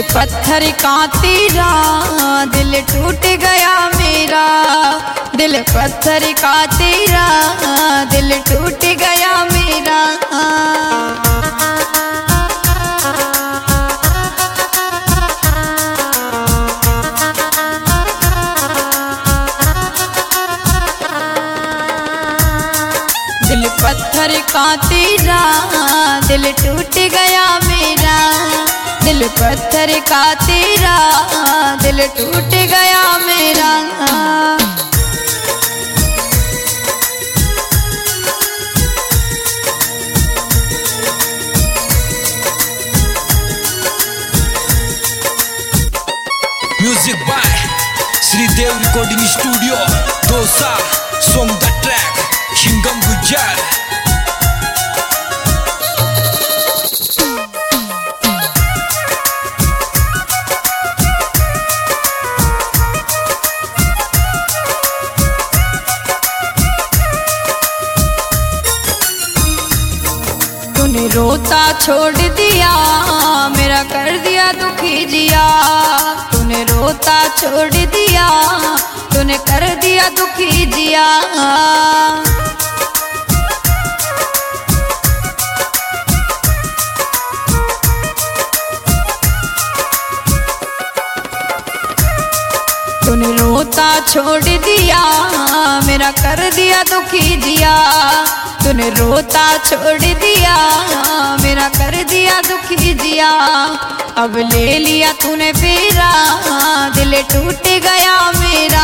पत्थर का तेरा दिल टूट गया मेरा, दिल पत्थर का तेरा दिल टूट गया मेरा। दिल पत्थर का तेरा दिल टूट गया मेरा, दिल पत्थर का तेरा दिल टूट गया मेरा। Music by Shridev recording studio Dausa, song the track Shingam Gujjar. तूने रोता छोड़ दिया मेरा कर दिया दुखी जिया, तूने रोता छोड़ दिया तूने कर दिया दुखी जिया। तूने रोता छोड़ दिया मेरा कर दिया दुखी जिया, तूने रोता छोड़ दिया मेरा कर दिया दुखी जिया। अब ले लिया तूने फेरा दिल टूट गया मेरा।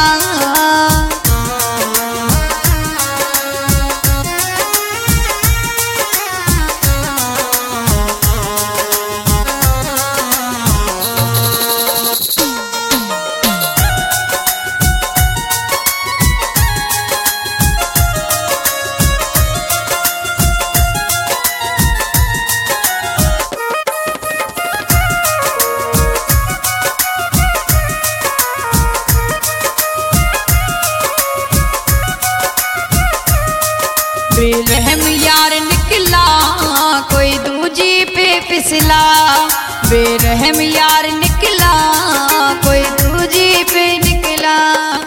बेरहम यार निकला कोई दूजी पे फिसला, बेरहम यार निकला कोई दूजी पे निकला।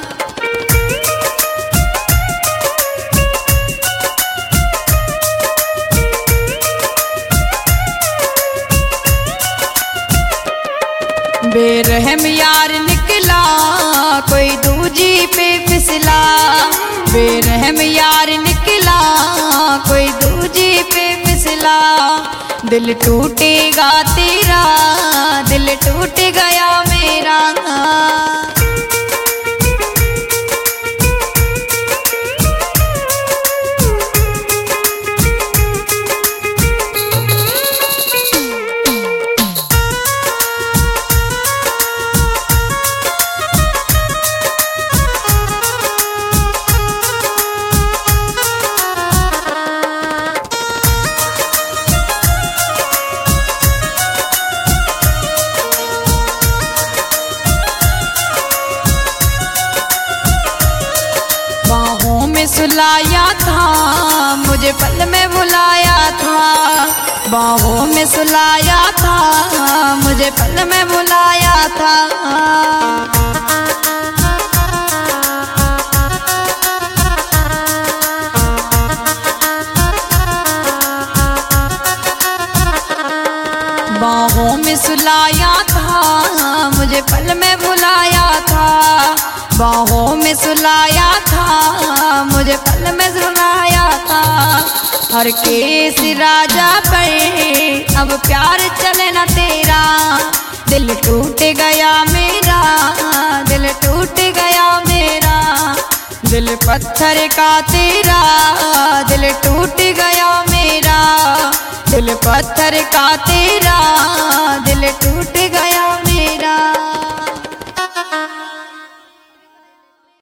बेरहम यार निकला कोई दूजी पे फिसला, बेरहम यार निकला कोई दूजी पे फिसला। दिल टूटेगा तेरा दिल टूट गया मेरा। बाहों में सुलाया था मुझे पल में बुलाया था, बाहों में सुलाया था मुझे पल में बुलाया था। बाहों में सुलाया था मुझे पल में बुलाया था, बाहों में सुलाया था मुझे पल में सुलाया था। हर केस राजा पर अब प्यार चले ना तेरा, दिल टूट गया मेरा दिल टूट गया मेरा। दिल पत्थर का तेरा दिल टूट गया मेरा, दिल पत्थर का तेरा दिल टूट गया मेरा।